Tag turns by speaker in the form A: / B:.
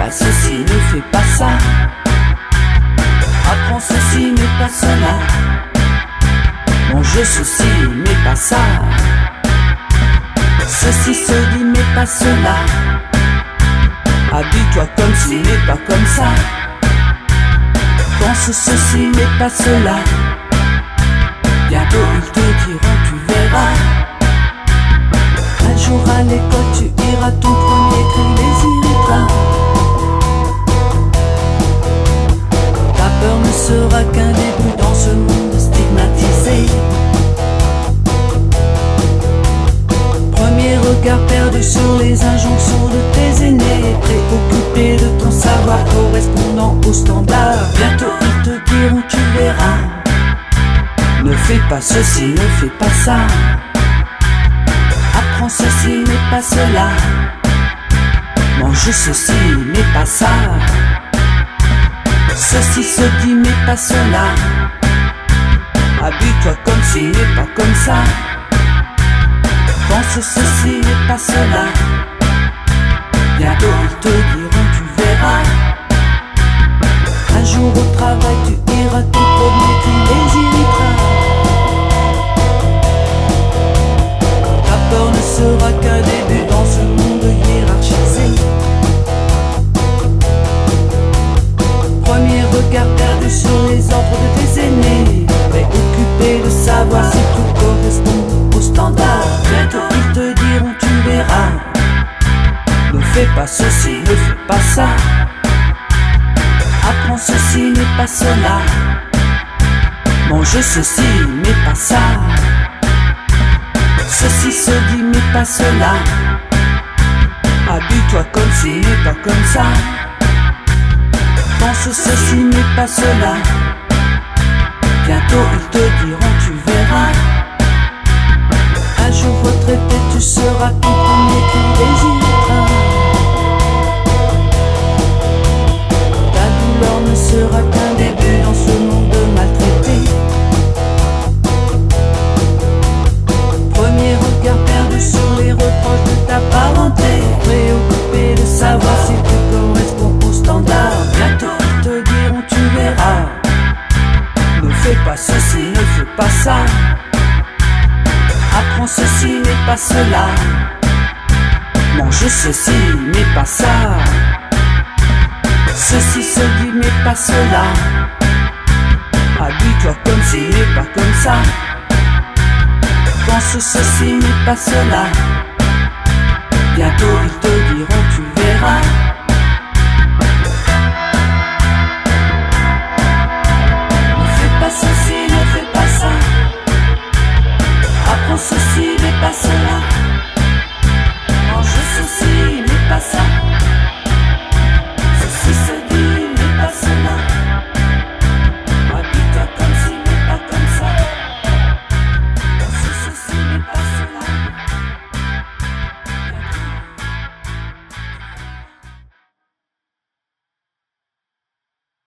A: pas ceci, ne fais pas ça. Apprends ceci, mais pas cela. Mange ceci, mais pas ça. Ceci se dit, mais pas cela. Habille-toi comme ci, mais pas comme ça. Pense ceci, mais pas cela. Bientôt ils te diront, tu verras. Un jour à l'école, tu iras, ton premier cri les irritera. Ta peur ne sera qu'un début dans ce monde stigmatisé. Premier regard perdu sur les injonctions de tes aînés, préoccupé de ton savoir correspondant aux standards. Bientôt ils te diront, tu verras. Ne fais pas ceci, ne fais pas ça. Apprends ceci, mais pas cela. Mange ceci, mais pas ça. Ceci se dit, mais pas cela. Habille-toi comme ci, mais pas comme ça. Pense ceci, mais pas cela. Bientôt ils te diront, tu verras. Un jour au travail, tu iras, ton premier cri les irritera. Ta peur ne sera qu'un début dans ce monde hiérarchisé. Premier regard perdu sur les ordres de tes aînés, préoccupé de savoir si tout correspond aux standards. Bientôt ils te diront, tu verras. Ne fais pas ceci, ne fais pas ça. Apprends ceci, mais pas cela. Mange ceci, mais pas ça. Ceci se dit, mais pas cela. Habille-toi comme ci, mais pas comme ça. Pense ceci, mais pas cela. Bientôt ils te diront, tu verras. Un jour retraité, tu seras, ton premier cri les irritera. Ta douleur ne sera qu'un début dans ce monde maltraité. Premier regard perdu sur les reproches de ta parenté, préoccupé de savoir si tu corresponds aux standards. Bientôt ils te diront, tu verras. Ne fais pas ceci, ne fais pas ça. Apprends ceci, mais pas cela. Mange ceci, mais pas ça. Ceci se dit, mais pas cela. Habille-toi comme ci, mais pas comme ça. Pense ceci, mais pas cela. Bientôt ils te diront,